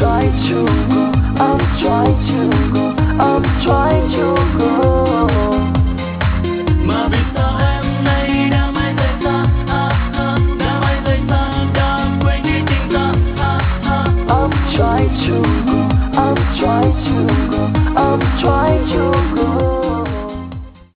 trying to go, I'm trying to go, I'm trying to go. Mà vì sao em nay đã mãi rời xa, đã mãi rời xa, đã quên đi tình ta. I'm trying to go, I'm trying to go.